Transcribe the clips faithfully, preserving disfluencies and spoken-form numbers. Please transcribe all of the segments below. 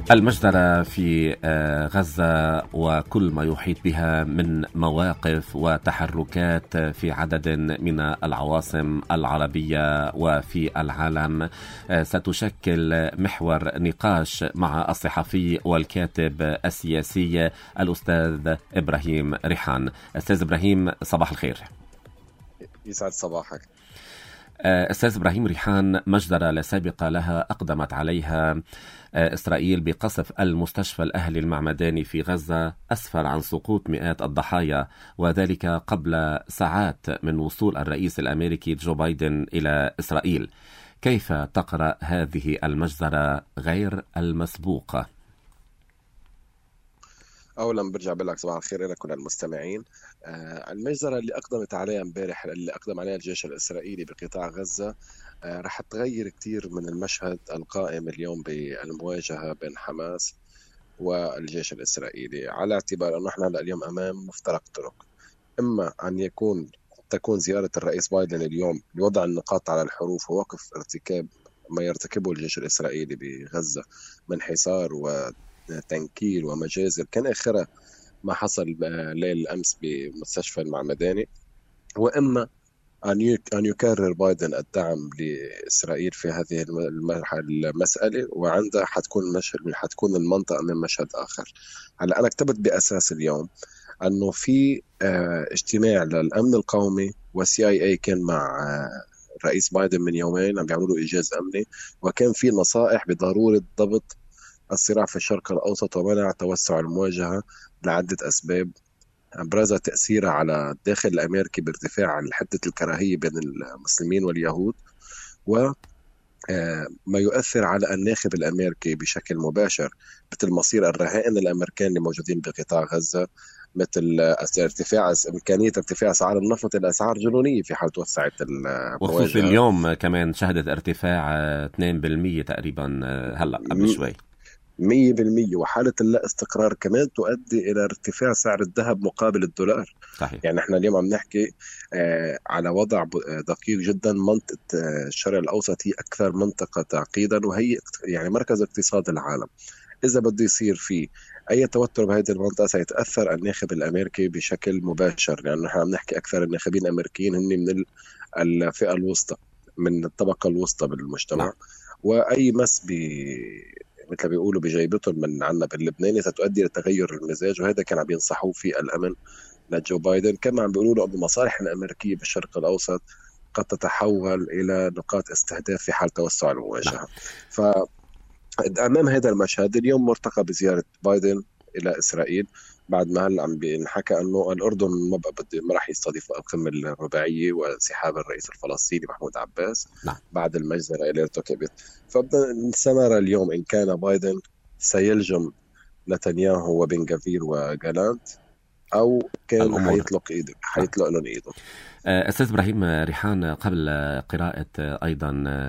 المجزرة في غزة وكل ما يحيط بها من مواقف وتحركات في عدد من العواصم العربية وفي العالم ستشكل محور نقاش مع الصحفي والكاتب السياسي الأستاذ إبراهيم ريحان. أستاذ إبراهيم، صباح الخير. يسعد صباحك. أستاذ إبراهيم ريحان، مجزرة لا سابق لها أقدمت عليها إسرائيل بقصف المستشفى الأهلي المعمداني في غزة أسفر عن سقوط مئات الضحايا، وذلك قبل ساعات من وصول الرئيس الأمريكي جو بايدن إلى إسرائيل. كيف تقرأ هذه المجزرة غير المسبوقة؟ اولا برجع بقول لك صباح الخير لك وللمستمعين. آه المجزره اللي اقدمت عليها امبارح، اللي اقدم عليها الجيش الاسرائيلي بقطاع غزه، آه رح تغير كثير من المشهد القائم اليوم بالمواجهه بين حماس والجيش الاسرائيلي، على اعتبار انه نحن اليوم امام مفترق طرق. اما ان يكون تكون زياره الرئيس بايدن اليوم لوضع النقاط على الحروف ووقف ارتكاب ما يرتكبه الجيش الاسرائيلي بغزه من حصار و تنكيل ومجازر، كان آخرها ما حصل ليل الأمس بمستشفى المعمداني، وإما أن يكرر بايدن الدعم لإسرائيل في هذه المسألة، وعندها حتكون مشهد حتكون المنطقة من مشهد آخر. هلا أنا كتبت بأساس اليوم أنه في اجتماع للأمن القومي والسي آي اي كان مع رئيس بايدن من يومين، عم بيعملوا إيجاز أمني، وكان في نصائح بضرورة ضبط الصراع في الشرق الأوسط ومنع توسع المواجهة لعدة أسباب، أبرزها تأثيرها على الداخل الأمريكي بارتفاع حدة الكراهية بين المسلمين واليهود، وما يؤثر على الناخب الأمريكي بشكل مباشر، مثل مصير الرهائن الأمريكان اللي موجودين بقطاع غزة، مثل ارتفاع إمكانية ارتفاع أسعار النفط إلى أسعار جنونية في حال توسعت المواجهة. وخصوص اليوم كمان شهدت ارتفاع اثنين بالمئة تقريبا هلأ قبل شوي مية بالمية، وحالة اللا استقرار كمان تؤدي إلى ارتفاع سعر الذهب مقابل الدولار. صحيح. يعني احنا اليوم عم نحكي آه على وضع دقيق جدا. منطقة آه الشرق الأوسط هي أكثر منطقة تعقيدا، وهي يعني مركز اقتصاد العالم. إذا بده يصير في أي توتر بهذه المنطقة سيتأثر الناخب الأمريكي بشكل مباشر، لأنه يعني احنا عم نحكي أكثر الناخبين الأمريكيين هن من الفئة الوسطى، من الطبقة الوسطى بالمجتمع. نعم. وأي مس ب مثل بيقولوا بجيبتهم من عنا باللبناني ستؤدي لتغير المزاج، وهذا كان عم ينصحوه في الأمن لجو بايدن. كما عم بيقولوا له أن المصالح الأمريكية بالشرق الأوسط قد تتحول إلى نقاط استهداف في حال توسع المواجهة. فأمام هذا المشهد اليوم مرتقى بزيارة بايدن إلى إسرائيل، بعد ما هلا عم بينحكى انه الاردن ما بقى ما راح يستضيف القمه الرباعيه وانسحاب الرئيس الفلسطيني محمود عباس. نعم. بعد المجزره اللي ارتكبت، فبدنا نستمر اليوم ان كان بايدن سيلجم نتنياهو وبن غفير وجالانت، او كان حيطلق ايده حيطلق لهم ايده. أستاذ إبراهيم ريحان، قبل قراءة أيضا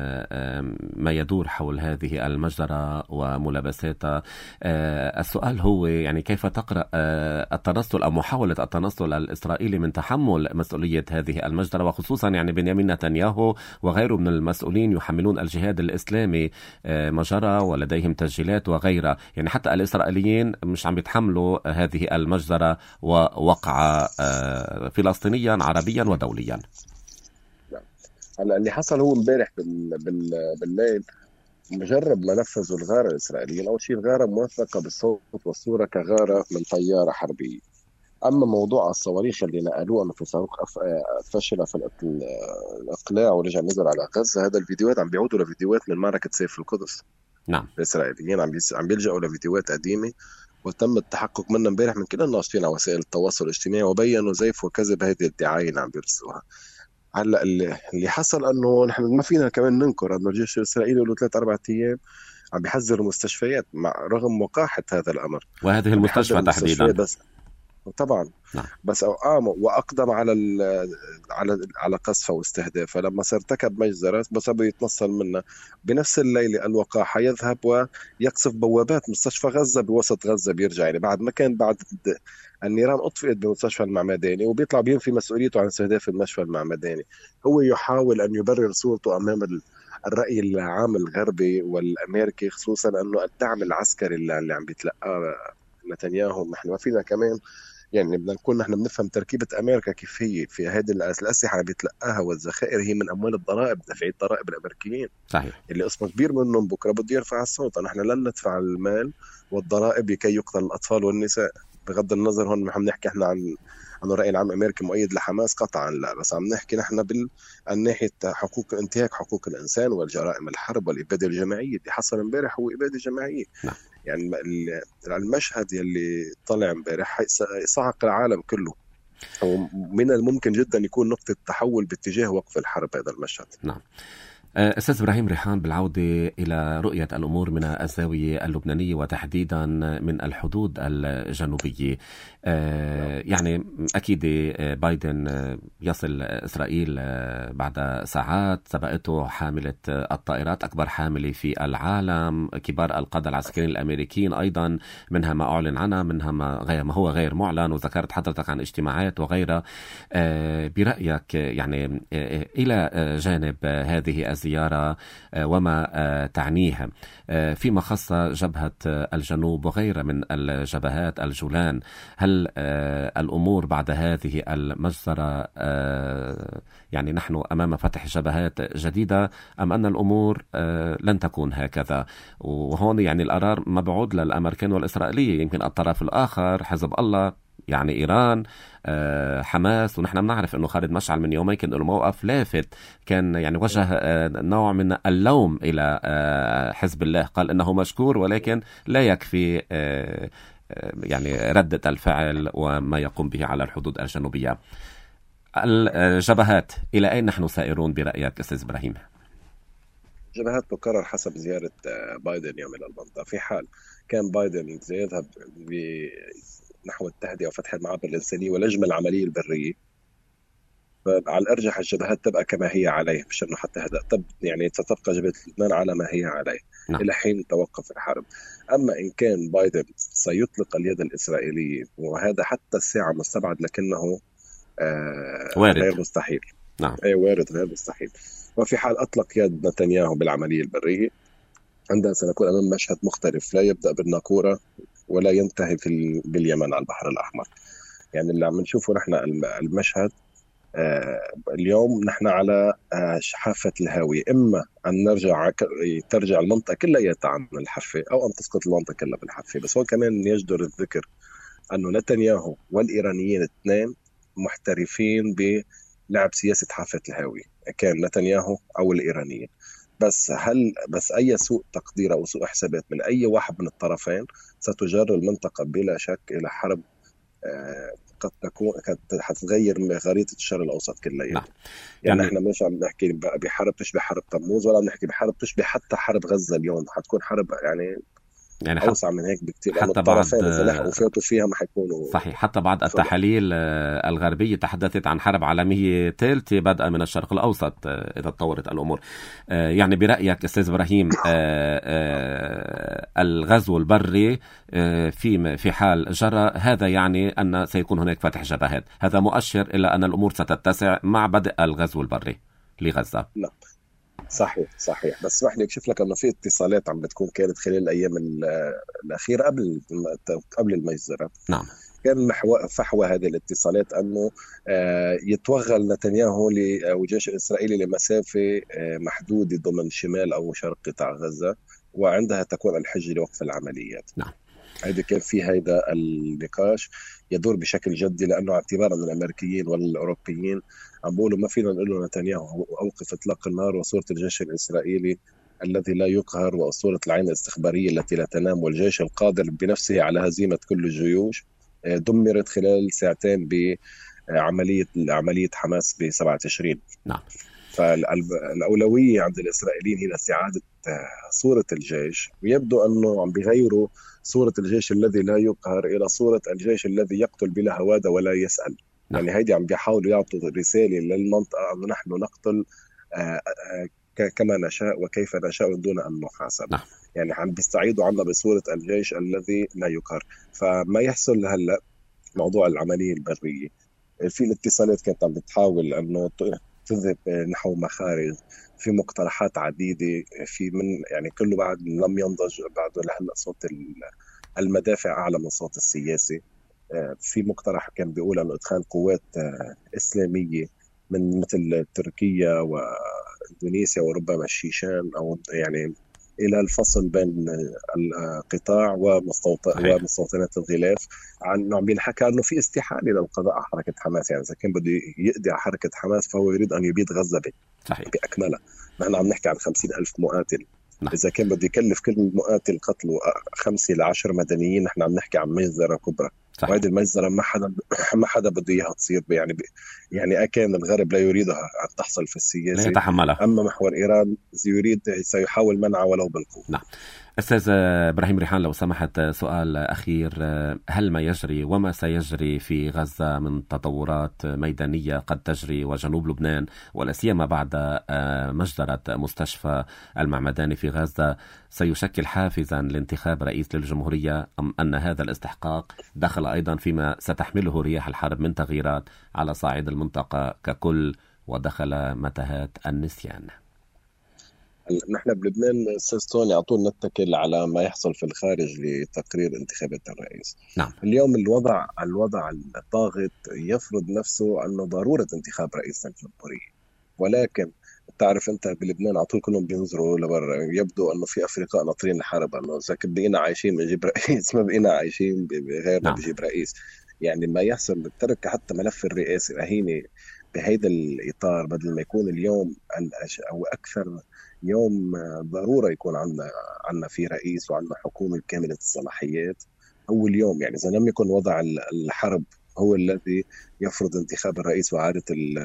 ما يدور حول هذه المجزرة وملابساتها، السؤال هو يعني كيف تقرأ التنصل أو محاولة التنصل الإسرائيلي من تحمل مسؤولية هذه المجزرة، وخصوصا يعني بنيامين نتنياهو وغيره من المسؤولين يحملون الجهاد الإسلامي مجرى ولديهم تسجيلات وغيرها، يعني حتى الإسرائيليين مش عم يتحملوا هذه المجزرة ووقع فلسطينيا عربيا ودوليا. هلا اللي حصل هو امبارح بال... بال... بالليل، مجرد ما نفذوا الغاره الاسرائيليه، اول شيء الغاره موثقه بالصوت والصوره كغاره من طياره حربيه. اما موضوع الصواريخ اللي نقلوها مثل صاروخ أف... فشل في الاقلاع ورجع نزل على غزه، هذا الفيديوهات عم بيعودوا لفيديوهات من معركه سيف القدس. نعم. الاسرائيليين عم بيس... عم بيلجأوا لفيديوهات قديمه، وتم التحقق منها امبارح من كل الناشطين على وسائل التواصل الاجتماعي، وبينوا زيف وكذب هذه الدعايه اللي عم بيرسلوها. هلا اللي, اللي حصل انه نحن ما فينا كمان ننكر انه الجيش الاسرائيلي له ثلاث اربع ايام عم بيحذر المستشفيات مع رغم وقاحه هذا الامر، وهذه المستشفى تحديدا. بس طبعا نعم. بس أقام وأقدم على على على قصفه واستهدافه. لما ارتكب مجزرة بس بده يتنصل منها بنفس الليلة الوقاحة يذهب ويقصف بوابات مستشفى غزة بوسط غزة، بيرجع يعني بعد ما كان بعد النيران أطفئت بمستشفى المعمداني، وبيطلع بينفي مسؤوليته عن استهداف المستشفى المعمداني. هو يحاول أن يبرر صورته أمام الرأي العام الغربي والأمريكي، خصوصا أنه الدعم العسكري اللي اللي عم بيتلقاه نتنياهو. نحن ما فينا كمان يعني بدنا نكون نحن بنفهم تركيبة أمريكا كيف هي في هذه الأسلحة اللي بيتلقاها والذخائر، هي من أموال الضرائب، دفعي الضرائب الأمريكيين صحيح. اللي قسم كبير منهم بكرة بده يرفع الصوت. نحن لن ندفع المال والضرائب لكي يقتل الأطفال والنساء. بغض النظر هون عم نحكي احنا عن عن الرأي العام الأمريكي مؤيد لحماس قطعا لا، بس عم نحكي نحن بال ناحية حقوق انتهاك حقوق الإنسان والجرائم الحرب والإبادة الجماعية اللي حصل امبارح هو إبادة جماعية. نعم. يعني المشهد يلي طلع امبارح صعق العالم كله، ومن الممكن جدا يكون نقطة تحول باتجاه وقف الحرب هذا المشهد. نعم. أستاذ إبراهيم ريحان، بالعودة إلى رؤية الأمور من الزاوية اللبنانية وتحديدا من الحدود الجنوبية، يعني أكيد بايدن يصل إسرائيل بعد ساعات، سبقته حاملة الطائرات أكبر حاملة في العالم، كبار القادة العسكريين الأمريكيين أيضا، منها ما أعلن عنها منها ما, غير ما هو غير معلن، وذكرت حضرتك عن اجتماعات وغيرها. برأيك يعني إلى جانب هذه الزيارة وما تعنيها فيما خص جبهة الجنوب وغيرها من الجبهات الجولان، هل الأمور بعد هذه المجزرة يعني نحن أمام فتح جبهات جديدة، أم أن الأمور لن تكون هكذا؟ وهون يعني القرار مبعوث للأمريكان والإسرائيلية، يمكن الطرف الآخر حزب الله، يعني إيران، حماس، ونحن بنعرف أنه خالد مشعل من يومين كان له موقف لافت، كان يعني وجه نوع من اللوم إلى حزب الله، قال إنه مشكور ولكن لا يكفي يعني ردة الفعل وما يقوم به على الحدود الجنوبية. الجبهات إلى أين نحن سائرون برأيك أستاذ إبراهيم؟ جبهات تقرر حسب زيارة بايدن يوم إلى المنطقة. في حال كان بايدن يذهب نحو التهدئة وفتح المعابر الإنسانية ولجم العملية البرية، فعلى الأرجح الجبهات تبقى كما هي عليه، مش إنه حتى هذا تب يعني ستبقى جبهة لبنان على ما هي عليه نعم. إلى حين توقف الحرب. أما إن كان بايدن سيطلق اليد الإسرائيلية، وهذا حتى الساعة مستبعد لكنه آه وارد. غير مستحيل. نعم. أي وارد غير مستحيل. وفي حال أطلق يد نتنياهو بالعملية البرية، عندها سنكون أمام مشهد مختلف، لا يبدأ بالناقورة ولا ينتهي في باليمن على البحر الأحمر. يعني اللي عم نشوفه نحن المشهد آه اليوم نحن على آه حافة الهاوية، إما أن نرجع ترجع المنطقة كلها عن الحافة، أو أن تسقط المنطقة كلها بالحافة. بس هو كمان يجدر الذكر أنه نتنياهو والإيرانيين اثنين محترفين بلعب سياسة حافة الهاوية، كان نتنياهو أو الإيرانيين. بس هل بس أي سوء تقدير أو سوء حسابات من أي واحد من الطرفين ستجر المنطقة بلا شك إلى حرب آه قد تكون قد حتغير خريطة الشرق الأوسط كلها. نعم. يعني نحن يعني مش عم نحكي بحرب تشبه حرب تموز، ولا عم نحكي بحرب تشبه حتى حرب غزة اليوم، حتكون حرب يعني يعني أوسع من هيك بكتير، لأن الطرفين إذا لحقوا فاتوا فيها ما حيكونوا صحيح. حتى بعض التحاليل الغربية تحدثت عن حرب عالمية ثالثة بدءا من الشرق الأوسط إذا تطورت الأمور. يعني برأيك أستاذ إبراهيم، الغزو البري في في حال جرى هذا يعني أن سيكون هناك فتح جبهات، هذا مؤشر إلى أن الأمور ستتسع مع بدء الغزو البري لغزة؟ لا صحيح صحيح. بس اسمح لي اكشف لك انه في اتصالات عم بتكون كانت خلال الايام الاخيره قبل قبل المجزره. نعم. كان فحوى هذه الاتصالات انه يتوغل نتنياهو والجيش الاسرائيلي لمسافه محدوده ضمن شمال او شرق قطاع غزه، وعندها تكون الحجه لوقف العمليات. نعم. هذا كان في هذا النقاش يدور بشكل جدي، لانه اعتبارا من الامريكيين والاوروبيين عم بيقولوا ما فينا نقول له نتنياهو اوقف اطلاق النار، وصوره الجيش الاسرائيلي الذي لا يقهر، وصوره العين الاستخباريه التي لا تنام، والجيش القادر بنفسه على هزيمه كل الجيوش دمرت خلال ساعتين بعمليه عمليه حماس ب سبعة تشرين. نعم. فالاولويه عند الاسرائيليين هي استعاده صوره الجيش، ويبدو انه عم بيغيروا صورة الجيش الذي لا يقهر إلى صورة الجيش الذي يقتل بلا هوادة ولا يسأل. نعم. يعني هيدي عم بيحاولوا يعطوا رسالة للمنطقة أنه نحن نقتل آآ آآ كما نشاء وكيف نشاء دون أن نحاسب. نعم. يعني عم بيستعيدوا عنا بصورة الجيش الذي لا يقهر. فما يحصل هلأ موضوع العملية البرية، في الاتصالات كانت عم بتحاول أنه تذهب نحو مخارج في مقترحات عديدة، في من يعني كله بعد لم ينضج بعده لهلا. صوت المدافع أعلى من صوت السياسي. آه، في مقترح كان بيقول أنه إدخال قوات آه، إسلامية من مثل تركيا وإندونيسيا وربما الشيشان، أو يعني إلى الفصل بين القطاع ومستوط- صحيح. ومستوطنات الغلاف. عن عم بينحكى انه في استحاله للقضاء على حركه حماس، يعني اذا كان بده يقضي على حركه حماس فهو يريد ان يبيد غزه ب- صحيح. باكملها. نحن عم نحكي عن خمسين ألف مقاتل، نعم. إذا كان بده يكلف كل مقاتل قتله خمسة لعشر مدنيين نحن عم نحكي عن مجزرة كبرى. صحيح. وهذه المجزرة ما حدا ما حدا بده إياها تصير، يعني ب... يعني أكان الغرب لا يريدها أن تحصل في لا السياسة، يتحملها. أما محور إيران يريد سيحاول منعها ولو بالقوة. نعم. أستاذ إبراهيم ريحان، لو سمحت سؤال أخير، هل ما يجري وما سيجري في غزة من تطورات ميدانية قد تجري وجنوب لبنان ولا سيما بعد مجزرة مستشفى المعمداني في غزة سيشكل حافزا لانتخاب رئيس للجمهورية، أم أن هذا الاستحقاق دخل أيضا فيما ستحمله رياح الحرب من تغييرات على صعيد المنطقة ككل ودخل متاهات النسيان؟ نحن بلبنان استاذ توني على طول نتكل على ما يحصل في الخارج لتقرير انتخابات الرئيس. نعم. اليوم الوضع الوضع الضاغط يفرض نفسه انه ضروره انتخاب رئيس للجمهوريه، ولكن تعرف انت بلبنان على طول كلهم بينظروا لبرا. يبدو انه في افرقاء ناطرين الحرب، انه اذا بقينا عايشين بنجيب رئيس، ما بقينا عايشين غيرنا نعم. بجيب رئيس. يعني ما يحصل ترك حتى ملف الرئاسه رهينه بهيدا الاطار، بدل ما يكون اليوم او اكثر يوم ضروره يكون عندنا عندنا في رئيس وعندنا حكومه بكامله الصلاحيات. هو اليوم يعني اذا لم يكن وضع الحرب هو الذي يفرض انتخاب الرئيس وإعادة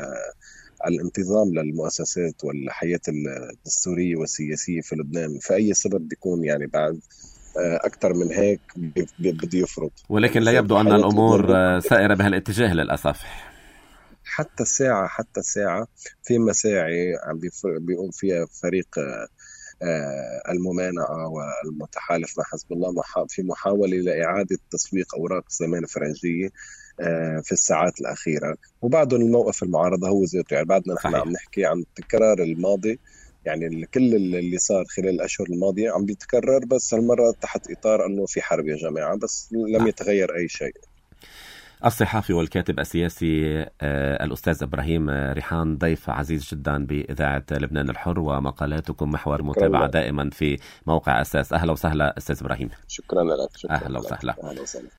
الانتظام للمؤسسات والحياة الدستورية والسياسية في لبنان، فأي سبب بيكون يعني بعد أكثر من هيك بده يفرض. ولكن لا يبدو أن الأمور سائرة بهالاتجاه للأسف. حتى الساعة حتى الساعة في مساعي عم بيقوم فيها فريق الممانعة والمتحالف مع حزب الله في محاولة لإعادة تسويق أوراق زمان فرنجية في الساعات الأخيرة، وبعد الموقف المعارضة هو ذاته. يعني بعدنا نحن عم نحكي عن تكرار الماضي، يعني كل اللي صار خلال الأشهر الماضية عم بيتكرر، بس هالمرة تحت إطار أنه في حرب يا جماعة، بس لم يتغير أي شيء. الصحافي والكاتب السياسي الأستاذ إبراهيم ريحان، ضيف عزيز جدا بإذاعة لبنان الحر، ومقالاتكم محور متابعة دائما في موقع أساس. أهلا وسهلا أستاذ إبراهيم. شكرا لك. شكرا أهلا وسهلا. أهلا وسهلا.